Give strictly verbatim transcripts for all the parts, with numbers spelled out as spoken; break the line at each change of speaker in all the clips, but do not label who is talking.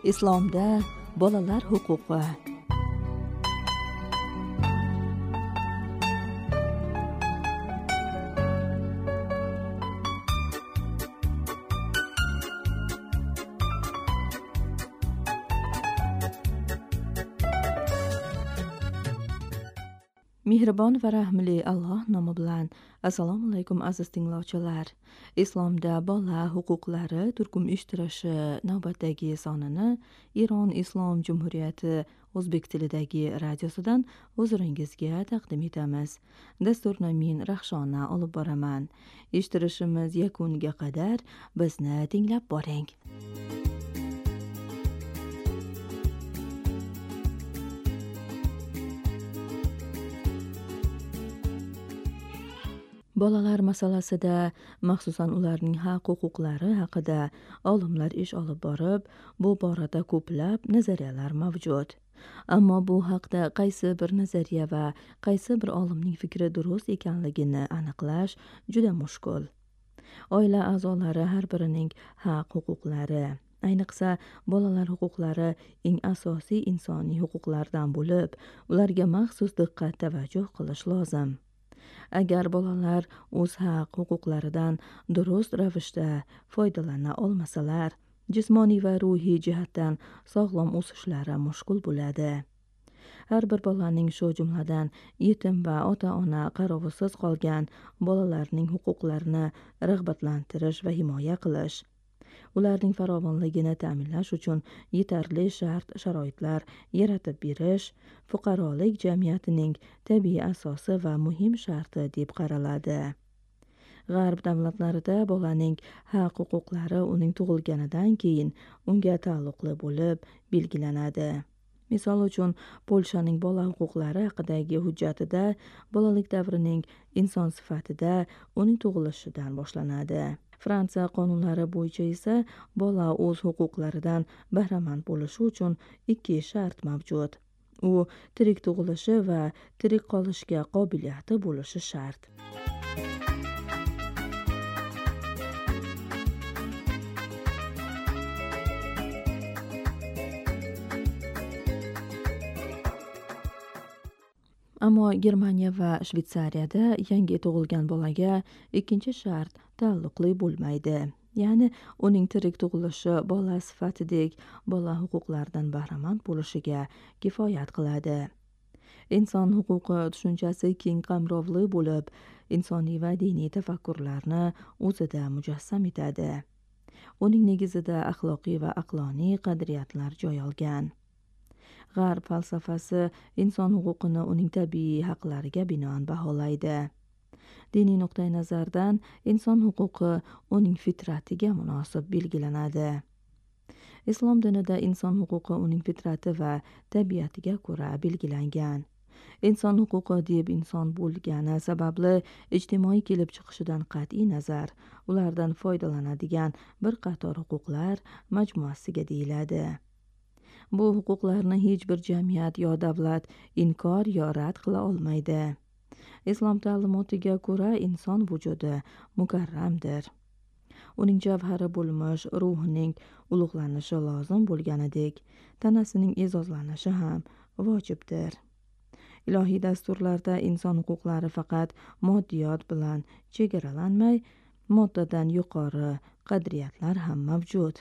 Islomda bolalar huquqi. Mehribon va rahmli Alloh nomi bilan. Assalomu alaykum aziz tinglovchilar. Islomda bola huquqlari turkum ishtirishi navbatdagi sonini Iron Islom Jumhuriyati o'zbek tilidagi radiosidan huzuringizga taqdim etamiz. Dasturni men Rahshona olib boraman. Ishtirishimiz yakuniga qadar bizni tinglab boring. Bolalar masalasida, maxsusan ularning haq-huquqlari haqida olimlar ish olib borib, bu borada ko'plab nazariyalar mavjud. Ammo bu haqda qaysi bir nazariya va qaysi bir olimning fikri durust ekanligini aniqlash juda mushkul. Oila a'zolari har birining haq-huquqlari, ayniqsa bolalar huquqlari eng asosiy insoniy huquqlardan bo'lib, ularga maxsus diqqat tavajjuh qilish lozim. Agar bolalar o'z haq-huquqlaridan durust ravishda foydalana olmasalar, jismoniy va ruhiy jihatdan sog'lom o'sishlari mushkul bo'ladi. Har bir bolaning, shu jumladan yetim va ota-ona qarovisiz qolgan bolalarning huquqlarini rag'batlantirish va himoya qilish, ularning farovonligini ta'minlash uchun yetarli shart-sharoitlar yaratib berish fuqarolik jamiyatining tabiiy asosi va muhim sharti deb qaraladi. G'arb davlatlarida bolaning haq-huquqlari uning tug'ilganidan keyin unga taalluqli bo'lib belgilanadi. Misol uchun, Polshaning bola huquqlari haqidagi hujjatida bolalik davrining inson sifatida uning tug'ilishidan boshlanadi. Fransiya qonunlari bo'yicha esa bola o'z huquqlaridan bahramand bo'lishi uchun ikki shart mavjud. U tirik tug'ilishi va tirik qolishga qobiliyati bo'lishi shart. Ammo Germaniya va Shvetsariyada yangi tug'ilgan bolaga ikkinchi shart taalluqli bo'lmaydi. Ya'ni uning tirik tug'ilishi bola sifatidek bola huquqlaridan bahramand bo'lishiga kifoyat qiladi. Inson huquqi tushunchasi keng qamrovli bo'lib, insoniy va diniy tafakkurlarni o'zida mujassam etadi. Uning negizida axloqiy va aqloniy qadriyatlar joy olgan. G'arb falsafasi inson huquqini uning tabiiy haqlariga binoan baholaydi. Diniy nuqtai nazardan inson huquqi uning fitratiga munosib belgilanadi. Islom dinida inson huquqi uning fitrati va tabiatiga ko'ra belgilangan. Inson huquqi deb inson bo'lgani sababli ijtimoiy kelib chiqishidan qat'iy nazar, ulardan foydalanadigan bir qator huquqlar majmuasiga deyiladi. Bu huquqlarni hech bir jamiyat yo davlat inkor yo rad qila olmaydi. Islom ta'limotiga ko'ra inson vujudi mukarramdir. Uning javhari bo'lmish ruhining ulug'lanishi lozim bo'lganidek, tanasining e'zozlanishi ham vojibdir. Ilohiy dasturlarda inson huquqlari faqat moddiyot bilan chegaralanmay, moddadan yuqori qadriyatlar ham mavjud.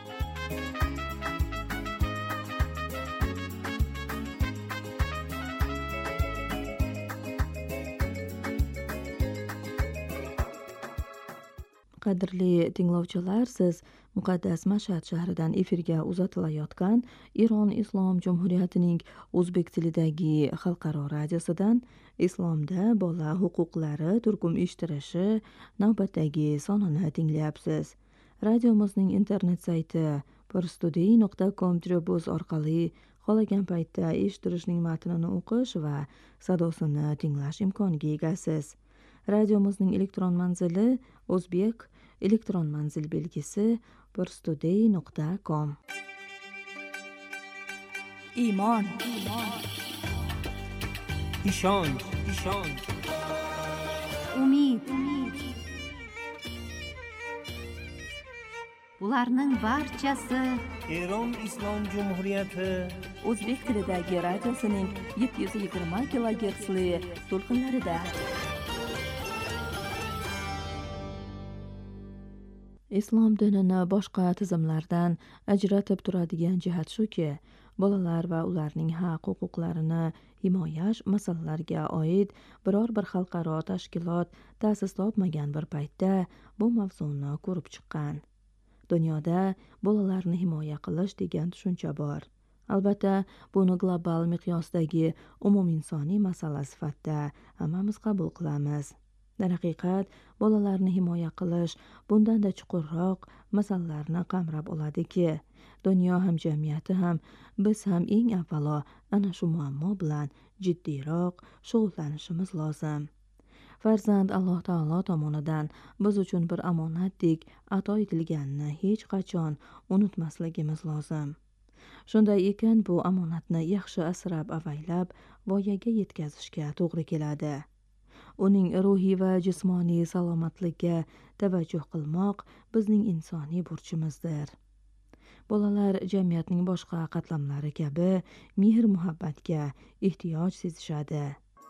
Qadrli tinglovchilar, siz muqaddas Mashhad shahridan efirga uzatilayotgan Iron Islom Jumhuriyatining o'zbek tilidagi xalqaro radiosidan Islomda bola huquqlari turkum eshittirishi navbatdagi sonini tinglayapsiz. Radiomizning internet sayti parstoday nuqta com orqali xohlagan paytda eshittirishning matnini o'qish va sadosini tinglash imkoniga egasiz. Radiomizning elektron manzili o'zbek elektron manzil belgisi parstoday nuqta com.
Iymon, ishonch, ishonch, umid, umid,
Bularning barchasi
Eron Islom Jumhuriyati
O'zbek tilidagi radiosining yetti yuz yigirma kilogertsli to'lqinlarida. Islom dinini boshqa tizimlardan ajratib turadigan jihat shuki, bolalar va ularning haq-huquqlarini himoyash masalalariga oid biror bir xalqaro tashkilot ta'sis topmagan bir paytda bu mavzuni ko'rib chiqqan. Dunyoda bolalarni himoya qilish degan tushuncha bor. Albatta, buni global miqyosdagi umuminsoniy masala sifatida hammamiz qabul qilamiz. Darhaqiqat, bolalarni himoya qilish bundanda chuqurroq masalalarni qamrab oladiki, dunyo hamjamiyati ham, biz ham eng avvalo ana shu muammo bilan jiddiyroq shug'ullanishimiz lozim. Farzand Alloh taolo tomonidan biz uchun bir omonatdek ato etilganini hech qachon unutmasligimiz lozim. Shunday ekan, bu omonatni yaxshi asrab-avaylab voyaga yetkazishga to'g'ri keladi. Uning ruhiy va jismoniy salomatligiga tavajjuh qilmoq bizning insoniy burchimizdir. Bolalar jamiyatning boshqa qatlamlari kabi mehr-muhabbatga ehtiyoj sezishadi.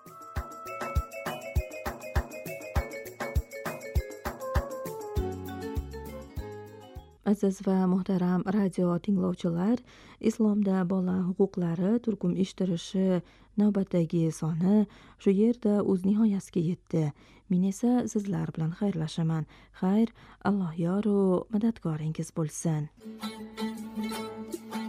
Aziz va muhtaram radio tinglovchilar, islomda bola huquqlari turkum eshittirishi navbatdagi soni shu yerda o'z nihoyasiga yetdi. Men esa sizlar bilan xayrlashaman. Xayr, Alloh yoru madadkoringiz bo'lsin.